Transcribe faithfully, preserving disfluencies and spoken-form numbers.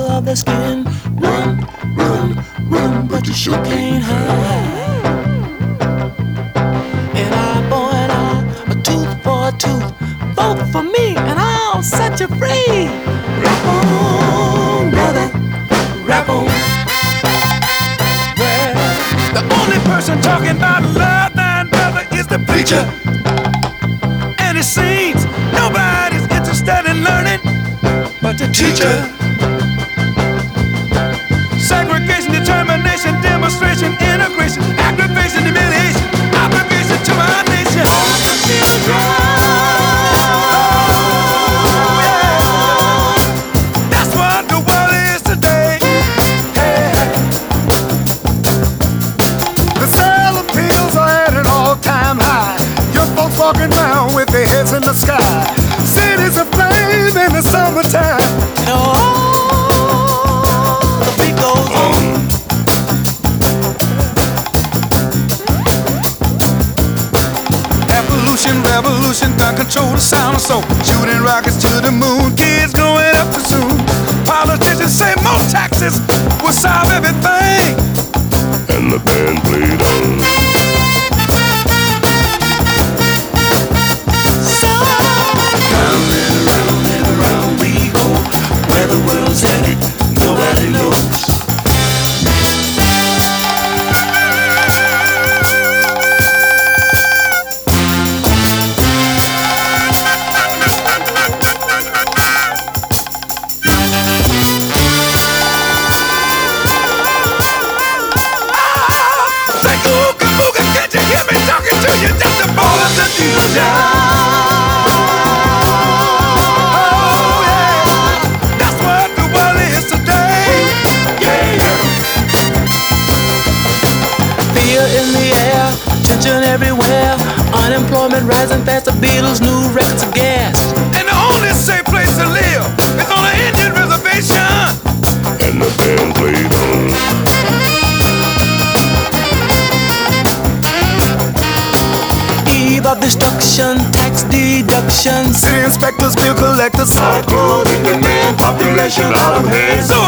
color of their skin. Run, run, run, but you sure can't hide. An eye for an eye, a tooth for a tooth. Vote for me and I'll set you free. Rap on, brother, rap on. Well, the only person talking about love and brother is the preacher. And it seems nobody's interested in learning but the teacher. Segregation, determination, demonstration, integration, aggravation, humiliation, obligation to our nation. All the children. Oh, yeah. That's what the world is today. Hey, hey. The sale of pills are at an all-time high. Your folks walking around with their heads in the sky. Cities aflame in the summertime. Oh, the beat goes on. Evolution, revolution, gun control the sound of soul. Shooting rockets to the moon, kids growing up too soon. Politicians say more taxes will solve everything. And the band played on. The world's headed, nobody knows. Like ooga booga, can't you hear me talking to you? Just the ball of the future. Everywhere, unemployment rising fast. The Beatles' new records of gas. And the only safe place to live is on an Indian reservation. And the band played on. Eve of destruction, tax deductions. City inspectors, bill collectors. Hardcore in demand, population out of hand. So